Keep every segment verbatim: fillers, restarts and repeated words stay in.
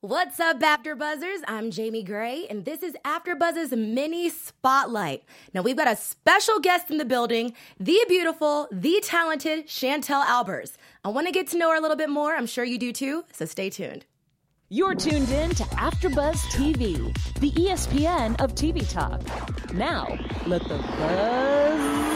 What's up, AfterBuzzers? I'm Jamie Gray, and this is AfterBuzz's mini spotlight. Now, we've got a special guest in the building, the beautiful, the talented Chantel Albers. I want to get to know her a little bit more. I'm sure you do too, so stay tuned. You're tuned in to AfterBuzz T V, the E S P N of T V talk. Now, let the buzz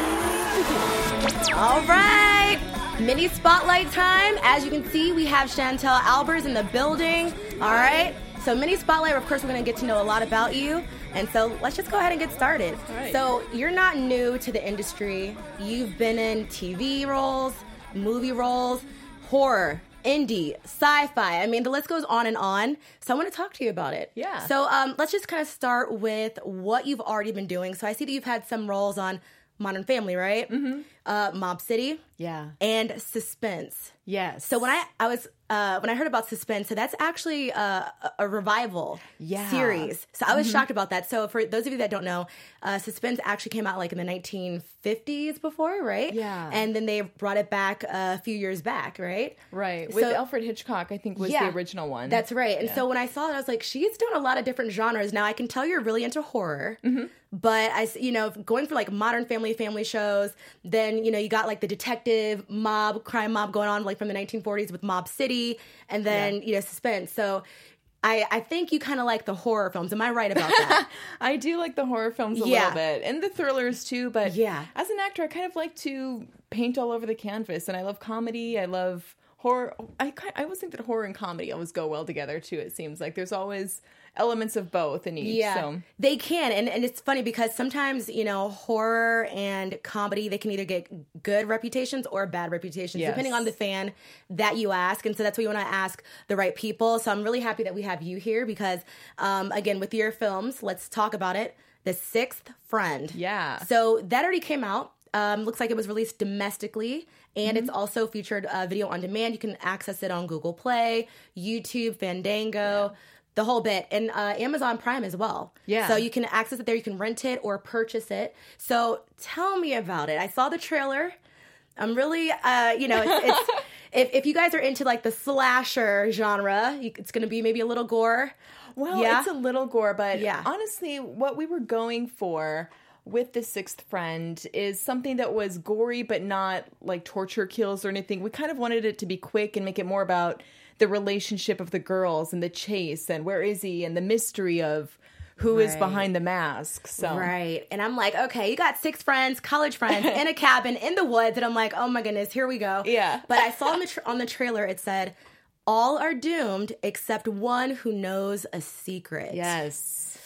begin. All right, mini spotlight time. As you can see, we have Chantel Albers in the building. All right, so mini spotlight. Of course, we're going to get to know a lot about you. And so let's just go ahead and get started. All right. So you're not new to the industry. You've been in T V roles, movie roles, horror, indie, sci-fi. I mean, the list goes on and on. So I want to talk to you about it. Yeah. So um, let's just kind of start with what you've already been doing. So I see that you've had some roles on Modern Family, right? Mm-hmm. Uh, Mob City. Yeah. And Suspense. Yes. So when I, I was uh, when I heard about Suspense, so that's actually uh, a, a revival Yeah. series. So I was shocked about that. So for those of you that don't know, uh, Suspense actually came out like in the nineteen fifties before, right? Yeah. And then they brought it back a few years back, right? Right. With So- Alfred Hitchcock, I think, was Yeah. the original one. That's right. And Yeah. so when I saw it, I was like, she's doing a lot of different genres. Now I can tell you're really into horror, Mm-hmm. but I, s- you know, going for like Modern Family, family shows. Then you know you got like the detective mob, crime mob going on like from the nineteen forties with Mob City, and then Yeah. you know Suspense. So I, I think you kind of like the horror films. Am I right about that? I do like the horror films a Yeah. little bit, and the thrillers too, but Yeah. as an actor, I kind of like to paint all over the canvas, and I love comedy, I love horror. I, ki- I always think that horror and comedy always go well together too, it seems like. There's always elements of both in each. Yeah, So. they can. And, and it's funny because sometimes, you know, horror and comedy, they can either get good reputations or bad reputations, Yes. depending on the fan that you ask. And so that's why you want to ask the right people. So I'm really happy that we have you here because, um, again, with your films, let's talk about it. The Sixth Friend. Yeah. So that already came out. Um, looks like it was released domestically, and it's also featured uh, video on demand. You can access it on Google Play, YouTube, Fandango, the whole bit, and uh, Amazon Prime as well. Yeah. So you can access it there. You can rent it or purchase it. So tell me about it. I saw the trailer. I'm really, uh, you know, it's, it's if if you guys are into like the slasher genre, you, it's going to be maybe a little gore. Well, Yeah? it's a little gore, but Yeah. honestly, what we were going for with The Sixth Friend is something that was gory, but not like torture kills or anything. We kind of wanted it to be quick and make it more about the relationship of the girls and the chase and where is he and the mystery of who is Right. behind the mask. So Right. And I'm like, okay, you got six friends, college friends, in a cabin in the woods. And I'm like, oh my goodness, here we go. Yeah. But I saw on the, tra- on the trailer, it said, all are doomed except one who knows a secret. yes.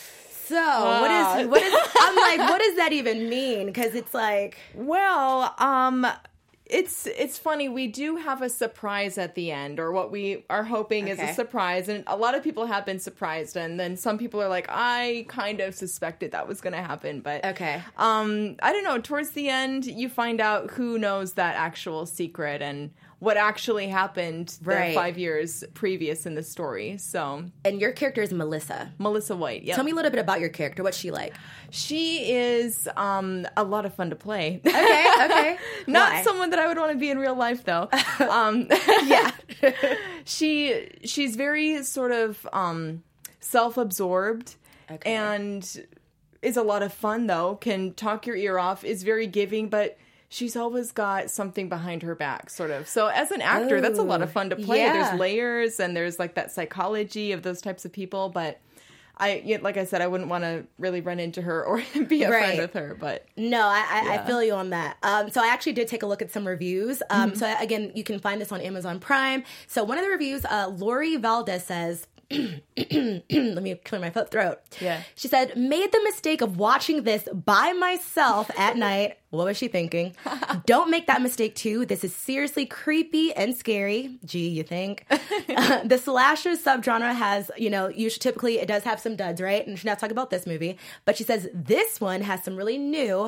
So what is, what is, I'm like, what does that even mean? Because it's like, Well, um, it's it's funny. We do have a surprise at the end, or what we are hoping is Okay. a surprise, and a lot of people have been surprised, and then some people are like, "I kind of suspected that was going to happen," but okay. um, I don't know. Towards the end, you find out who knows that actual secret and what actually happened Right. the five years previous in the story. So And your character is Melissa. Melissa White, yeah, Tell me a little bit about your character. What's she like? she is um a lot of fun to play. Okay. Okay. Not Why? someone that I would want to be in real life, though. Um, Yeah. she she's very sort of um, self-absorbed Okay. and is a lot of fun, though. Can talk your ear off. Is very giving, but she's always got something behind her back, sort of. So as an actor, that's a lot of fun to play. yeah. There's layers and there's like that psychology of those types of people, but. I, yeah, like I said, I wouldn't want to really run into her or be a Right. friend with her, but No, I, I, I Yeah. feel you on that. Um, so I actually did take a look at some reviews. Um, Mm-hmm. So again, you can find this on Amazon Prime. So one of the reviews, uh, Lori Valdez says, let me clear my foot throat. Yeah. She said, made the mistake of watching this by myself at night. What was she thinking? Don't make that mistake too. This is seriously creepy and scary. Gee, you think? Uh, the slasher subgenre has, you know, usually typically it does have some duds, right? And she's not talking about this movie, but she says this one has some really new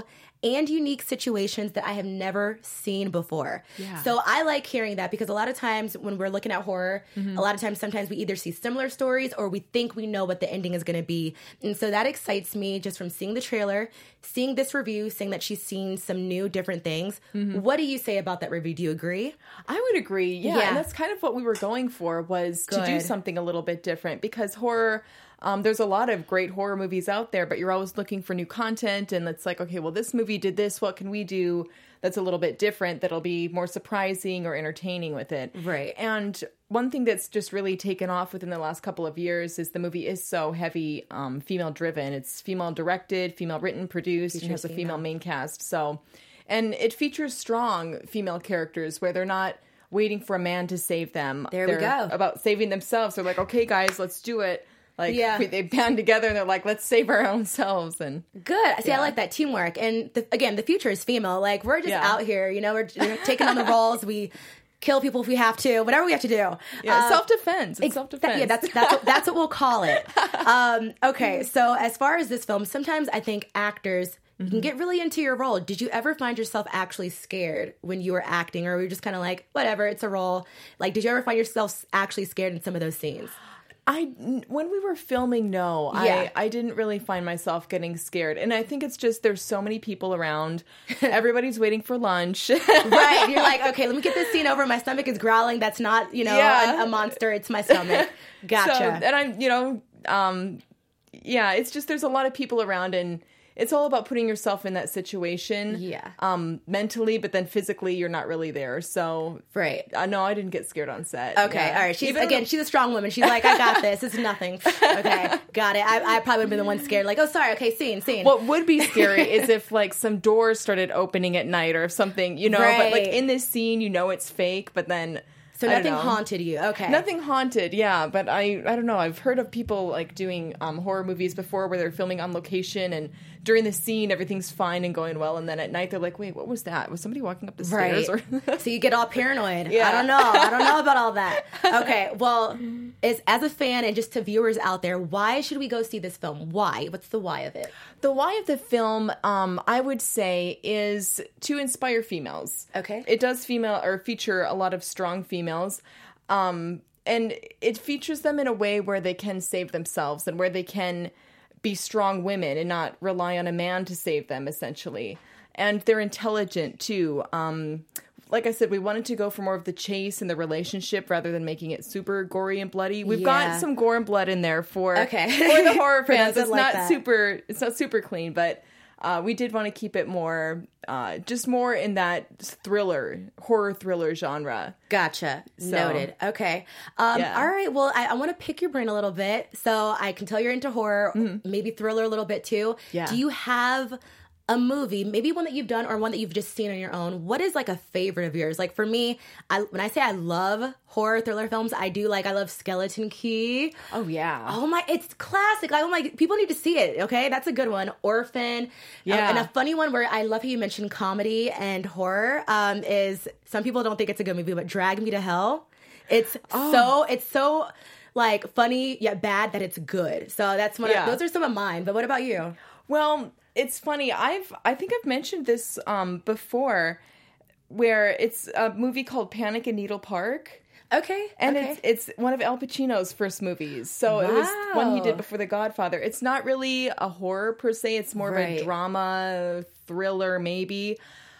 and unique situations that I have never seen before. Yeah. So I like hearing that because a lot of times when we're looking at horror, mm-hmm. a lot of times sometimes we either see similar stories or we think we know what the ending is going to be. And so that excites me just from seeing the trailer, seeing this review, saying that she's seen some new different things. Mm-hmm. What do you say about that review? Do you agree? I would agree. Yeah. yeah. And that's kind of what we were going for, was Good. to do something a little bit different, because horror... Um, there's a lot of great horror movies out there, but you're always looking for new content, and it's like, okay, well, this movie did this. What can we do that's a little bit different, that'll be more surprising or entertaining with it? Right. And one thing that's just really taken off within the last couple of years is the movie is so heavy um, female-driven. It's female-directed, female-written, produced, and has a female main cast. So, and it features strong female characters where they're not waiting for a man to save them. There they're we go. About saving themselves. They're like, okay, guys, let's do it. Like, yeah. we, they band together and they're like, let's save our own selves. And Good. See, yeah. I like that teamwork. And the, again, the future is female. Like, we're just yeah. out here, you know, we're you know, taking on the roles. We kill people if we have to, whatever we have to do. Yeah, um, self-defense. It's self-defense. Yeah, that's that's what, that's what we'll call it. Um, okay, so as far as this film, sometimes I think actors you can get really into your role. Did you ever find yourself actually scared when you were acting, or were you just kind of like, whatever, it's a role? Like, did you ever find yourself actually scared in some of those scenes? I, when we were filming, no, Yeah. I, I didn't really find myself getting scared. And I think it's just, there's so many people around. Everybody's waiting for lunch. Right. You're like, okay, let me get this scene over. My stomach is growling. That's not, you know, Yeah. a, a monster. It's my stomach. Gotcha. So, and I'm, you know, um, yeah, it's just, there's a lot of people around, and it's all about putting yourself in that situation. Yeah. Um, mentally, but then physically you're not really there. So, Right. Uh, no, I didn't get scared on set. Okay, Yeah. all right. She's Even again, though- she's a strong woman. She's like, I got this. It's nothing. Okay, got it. I, I probably would have been the one scared. Like, oh, sorry. Okay, scene, scene. What would be scary is if, like, some doors started opening at night or something, you know. But, like, Right. in this scene, you know it's fake, but then... so I don't nothing know. haunted you. Okay. Nothing haunted, yeah. But I I don't know. I've heard of people, like, doing um, horror movies before where they're filming on location, and during the scene, everything's fine and going well. And then at night, they're like, wait, what was that? Was somebody walking up the Right. stairs? Or So you get all paranoid. Yeah. I don't know. I don't know about all that. Okay. Well, as, as a fan and just to viewers out there, why should we go see this film? Why? What's the why of it? The why of the film, um, I would say, is to inspire females. Okay. It does female or feature a lot of strong females. Um, and it features them in a way where they can save themselves and where they can be strong women and not rely on a man to save them, essentially. And they're intelligent, too. Um, like I said, we wanted to go for more of the chase and the relationship rather than making it super gory and bloody. We've Yeah. got some gore and blood in there for, Okay. for the horror For those fans. that It's like not that. super it's not super clean, but uh, we did want to keep it more, uh, just more in that thriller, horror thriller genre. Gotcha. So- Noted. Okay. Um, Yeah. All right. Well, I, I want to pick your brain a little bit. So I can tell you're into horror, maybe thriller a little bit too. Yeah. Do you have a movie, maybe one that you've done or one that you've just seen on your own? What is like a favorite of yours? Like for me, I, when I say I love horror thriller films, I do like, I love Skeleton Key. Oh, yeah. Oh my, it's classic. Like, oh my, people need to see it. Okay, that's a good one. Orphan. Yeah. Um, and a funny one where I love how you mentioned comedy and horror um, is some people don't think it's a good movie, but Drag Me to Hell. It's Oh. so, it's so like funny yet bad that it's good. So that's one. Yeah. Of, those are some of mine. But what about you? Well, it's funny. I've I think I've mentioned this um, before, where it's a movie called Panic in Needle Park. Okay, And okay. it's it's one of Al Pacino's first movies. So it was one he Wow. did before The Godfather. It's not really a horror per se. It's more Right. of a drama, thriller maybe.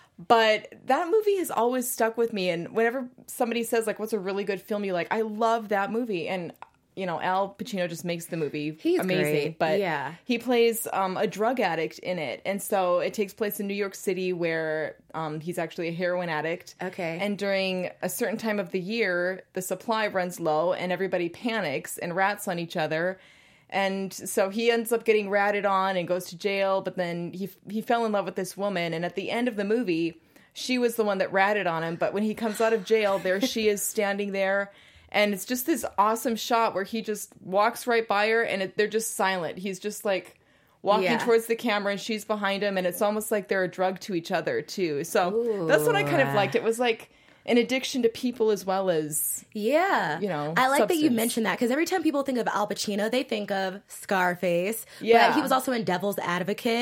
But that movie has always stuck with me. And whenever somebody says, like, what's a really good film you like, I love that movie. And, you know, Al Pacino just makes the movie He's amazing. great. But Yeah. he plays um, a drug addict in it. And so it takes place in New York City where um, he's actually a heroin addict. Okay. And during a certain time of the year, the supply runs low and everybody panics and rats on each other. And so he ends up getting ratted on and goes to jail. But then he he fell in love with this woman. And at the end of the movie, she was the one that ratted on him. But when he comes out of jail, there she is standing there. And it's just this awesome shot where he just walks right by her and it, they're just silent. He's just like walking Yeah. towards the camera and she's behind him. And it's almost like they're a drug to each other, too. So that's what I kind of liked. It was like an addiction to people as well as... Yeah. You know, I like that you substance. mentioned that because every time people think of Al Pacino, they think of Scarface. Yeah. But he was also in Devil's Advocate.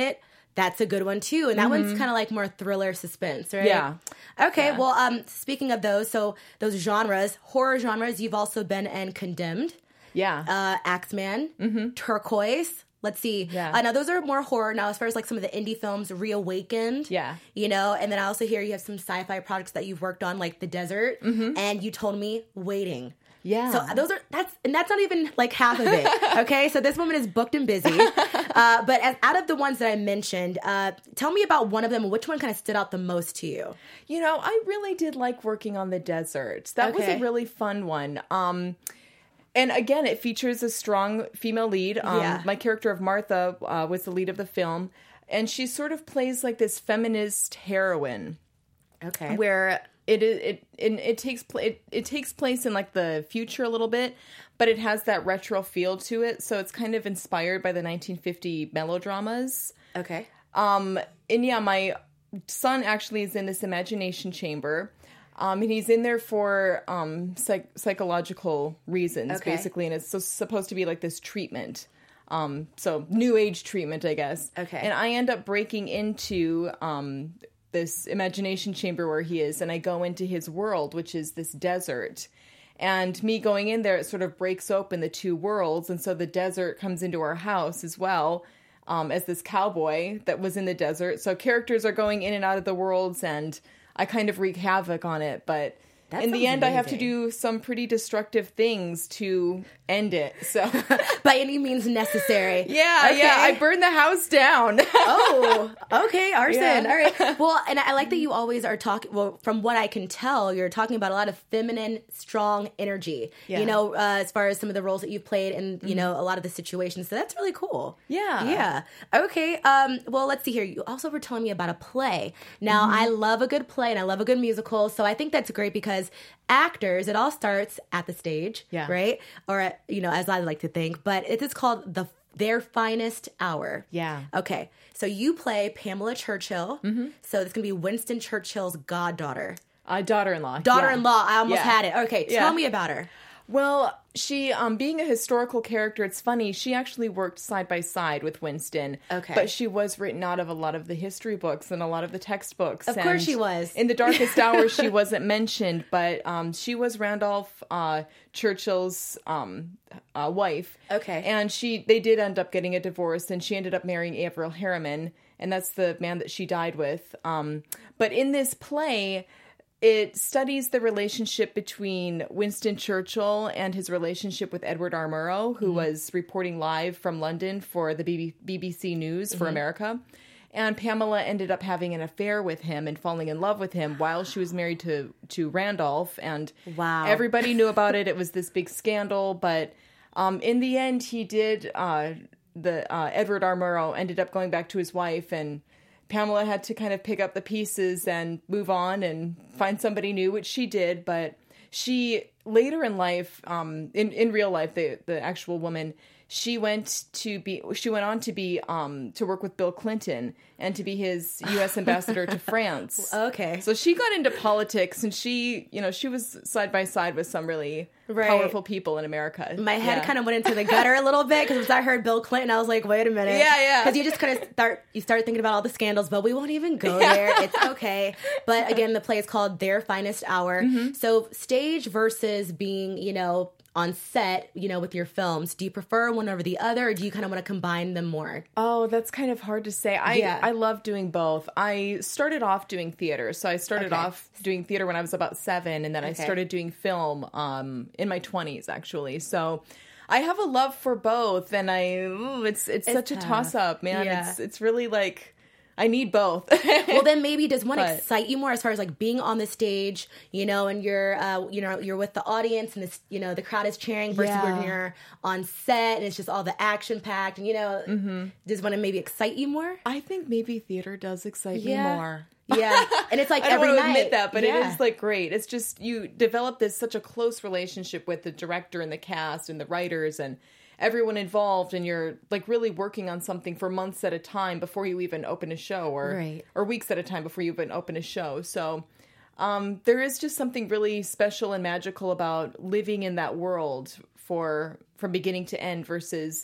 That's a good one too. And that mm-hmm. one's kind of like more thriller suspense, right? Yeah. Okay. Yeah. Well, um, speaking of those, so those genres, horror genres, you've also been in Condemned. Yeah. Uh, Axeman, mm-hmm. Turquoise. Let's see. Yeah. Uh, now, those are more horror. Now, as far as like some of the indie films, Reawakened. Yeah. You know, and then I also hear you have some sci-fi projects that you've worked on, like The Desert. Mm-hmm. And you told me Waiting. Yeah. So those are, that's, and that's not even like half of it. Okay. So this woman is booked and busy. Uh, but as, out of the ones that I mentioned, uh, tell me about one of them. Which one kind of stood out the most to you? You know, I really did like working on The Desert. That Okay. was a really fun one. Um, and again, it features a strong female lead. Um, Yeah. My character of Martha uh, was the lead of the film. And she sort of plays like this feminist heroine. Okay. Where it is it it, it takes pl- it, it takes place in like the future a little bit, but it has that retro feel to it, so it's kind of inspired by the nineteen fifty melodramas. Okay. Um and yeah, my son actually is in this imagination chamber. Um and he's in there for um psych- psychological reasons, Okay. basically, and it's so, supposed to be like this treatment. Um so new age treatment, I guess. Okay. And I end up breaking into um this imagination chamber where he is, and I go into his world, which is this desert. And me going in there, it sort of breaks open the two worlds, and so the desert comes into our house as well, um, as this cowboy that was in the desert. So characters are going in and out of the worlds, and I kind of wreak havoc on it, but That in the sounds end, I have to amazing. do some pretty destructive things to end it. So By any means necessary. yeah, Okay. yeah, I burned the house down. Oh, okay, arson. Yeah. All right. Well, and I like that you always are talking. Well, from what I can tell, you're talking about a lot of feminine, strong energy. Yeah. You know, uh, as far as some of the roles that you've played, and you know, a lot of the situations. So that's really cool. Yeah. Yeah. Okay. Um. Well, let's see here. You also were telling me about a play. Now, I love a good play and I love a good musical. So I think that's great because actors, it all starts at the stage, Yeah. right? Or at, you know, as I like to think. But it is called the Their Finest Hour. Yeah. Okay, so you play Pamela Churchill. Mm-hmm. So it's going to be Winston Churchill's goddaughter. Uh, daughter-in-law. Daughter-in-law, I almost Yeah. had it. Okay, Yeah. tell me about her. Well, she, um, being a historical character, it's funny, she actually worked side by side with Winston. Okay. But she was written out of a lot of the history books and a lot of the textbooks. Of course and she was. In The Darkest Hour, she wasn't mentioned, but um, she was Randolph uh, Churchill's um, uh, wife. Okay. And she, they did end up getting a divorce, and she ended up marrying Averell Harriman, and that's the man that she died with. Um, but in this play, it studies the relationship between Winston Churchill and his relationship with Edward R. Murrow, who mm-hmm. was reporting live from London for the B B C News for mm-hmm. America. And Pamela ended up having an affair with him and falling in love with him while she was married to, to Randolph. And Wow. everybody knew about it. It was this big scandal. But um, in the end, he did, uh, the uh, Edward R. Murrow ended up going back to his wife, and Pamela had to kind of pick up the pieces and move on and find somebody new, which she did. But she later in life, um, in, in real life, the, the actual woman, she went to be, she went on to be, um, to work with Bill Clinton and to be his U S ambassador to France. Okay. So she got into politics, and she, you know, she was side by side with some really Right. powerful people in America. My head Yeah. kind of went into the gutter a little bit because once I heard Bill Clinton, I was like, wait a minute. Yeah, yeah. Because you just kind of start, you start thinking about all the scandals, but we won't even go there. It's okay. But again, the play is called Their Finest Hour. Mm-hmm. So stage versus being, you know, on set, you know, with your films, do you prefer one over the other, or do you kind of want to combine them more? Oh, that's kind of hard to say. I Yeah. I love doing both. I started off doing theater. So I started Okay. off doing theater when I was about seven, and then I Okay. started doing film um, in my twenties, actually. So I have a love for both, and I ooh, it's, it's It's such a tough. toss-up, man. Yeah. It's it's really like, I need both. Well, then maybe does one But- excite you more as far as like being on the stage, you know, and you're, uh, you know, you're with the audience and this, you know, the crowd is cheering versus Yeah. when you're on set and it's just all the action packed and, you know, Mm-hmm. does one maybe excite you more? I think maybe theater does excite Yeah. me more. Yeah. And it's like I don't every want to night. admit that, but Yeah. it is like great. It's just you develop this such a close relationship with the director and the cast and the writers and everyone involved, and you're like really working on something for months at a time before you even open a show, or Right. or weeks at a time before you even open a show. So um, there is just something really special and magical about living in that world for from beginning to end versus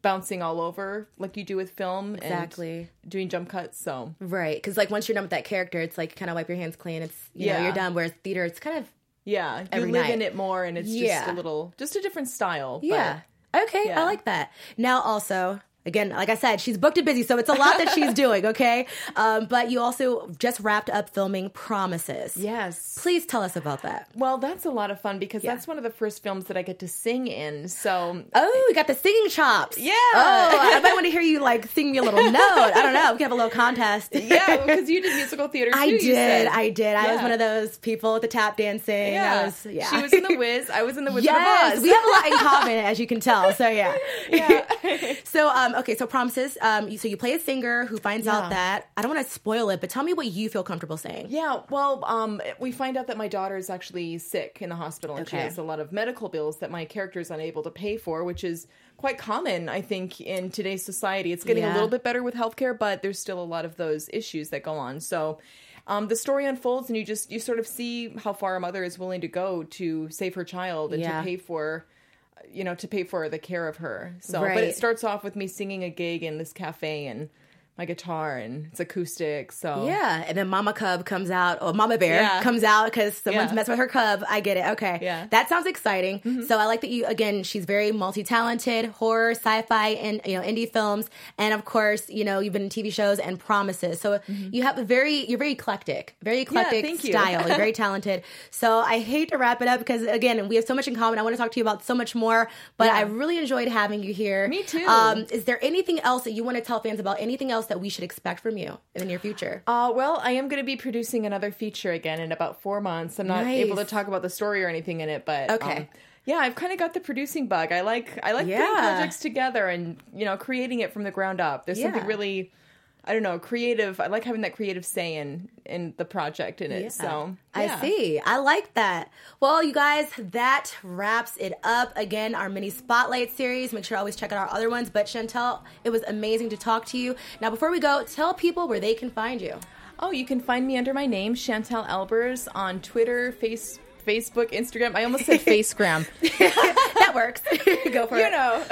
bouncing all over like you do with film. Exactly. And doing jump cuts, so. Right, because like once you're done with that character, it's like kind of wipe your hands clean. It's, you Yeah. know, you're done. Whereas theater, it's kind of, Yeah, you Every live night. in it more, and it's Yeah. just a little, just a different style. yeah. Okay, yeah. I like that. Now also, again, like I said, she's booked and busy, so it's a lot that she's doing, okay? Um, but you also just wrapped up filming Promises. But yes. Please tell us about that. Well, that's a lot of fun because Yeah. that's one of the first films that I get to sing in. So, Oh, you got the singing chops. Yeah. Oh, I might want to hear you like sing me a little note. I don't know. We can have a little contest. yeah, because you did musical theater too. I you did. said. I did. I was Yeah. one of those people with the tap dancing. Yeah. I was, yeah. She was in The Wiz. I was in The Wizard Yes, of Oz. we have a lot in common, as you can tell. So yeah, Yeah. so um, okay, so Promises. Um, you- so you play a singer who finds Yeah. out that I don't want to spoil it, but tell me what you feel comfortable saying. Yeah, well, um, we find out that my daughter is actually sick in the hospital, and Okay. she has a lot of medical bills that my character is unable to pay for, which is quite common, I think, in today's society. It's getting Yeah. a little bit better with healthcare, but there's still a lot of those issues that go on. So um, the story unfolds, and you just you sort of see how far a mother is willing to go to save her child and Yeah. to pay for. You know, to pay for the care of her. So, but Right. it starts off with me singing a gig in this cafe and my guitar, and it's acoustic. So Yeah, and then Mama Cub comes out, or Mama Bear Yeah. comes out because someone's Yeah. messing with her cub. I get it. Okay. Yeah. That sounds exciting. So I like that you, again, she's very multi-talented, horror, sci-fi, and, you know, indie films. And of course, you know, you've been in T V shows and Promises. So you have a very, you're very eclectic, very eclectic thank you. style. You're very talented. So I hate to wrap it up because, again, we have so much in common. I want to talk to you about so much more, but Yeah. I really enjoyed having you here. Me too. Um, is there anything else that you want to tell fans about? Anything else that we should expect from you in the near future? Uh, well, I am going to be producing another feature again in about four months. I'm not Nice. able to talk about the story or anything in it, but Okay. um, yeah, I've kind of got the producing bug. I like I like Yeah. putting projects together and you know creating it from the ground up. There's something Yeah. really, I don't know, creative. I like having that creative say in in the project in it. Yeah. So I yeah. see. I like that. Well, you guys, that wraps it up. Again, our mini spotlight series. Make sure to always check out our other ones. But Chantel, it was amazing to talk to you. Now, before we go, tell people where they can find you. Oh, you can find me under my name, Chantel Albers, on Twitter, Face, Facebook, Instagram. I almost said Facegram. That works. Go for you it. know.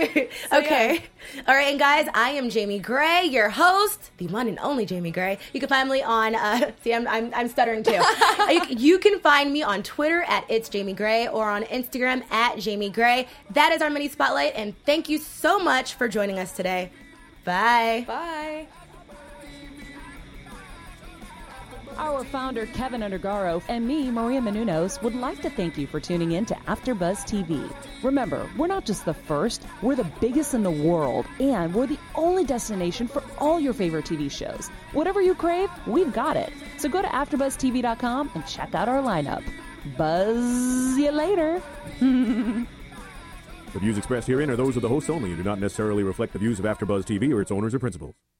Okay. All right, and guys, I am Jamie Gray, your host, the one and only Jamie Gray. You can find me on, uh, see, I'm, I'm, I'm stuttering too. you, you can find me on Twitter at It's Jamie Gray or on Instagram at Jamie Gray. That is our mini spotlight, and thank you so much for joining us today. Bye. Bye. Our founder, Kevin Undergaro, and me, Maria Menounos, would like to thank you for tuning in to AfterBuzz T V. Remember, we're not just the first, we're the biggest in the world, and we're the only destination for all your favorite T V shows. Whatever you crave, we've got it. So go to after buzz T V dot com and check out our lineup. Buzz you later. The views expressed herein are those of the hosts only and do not necessarily reflect the views of AfterBuzz T V or its owners or principals.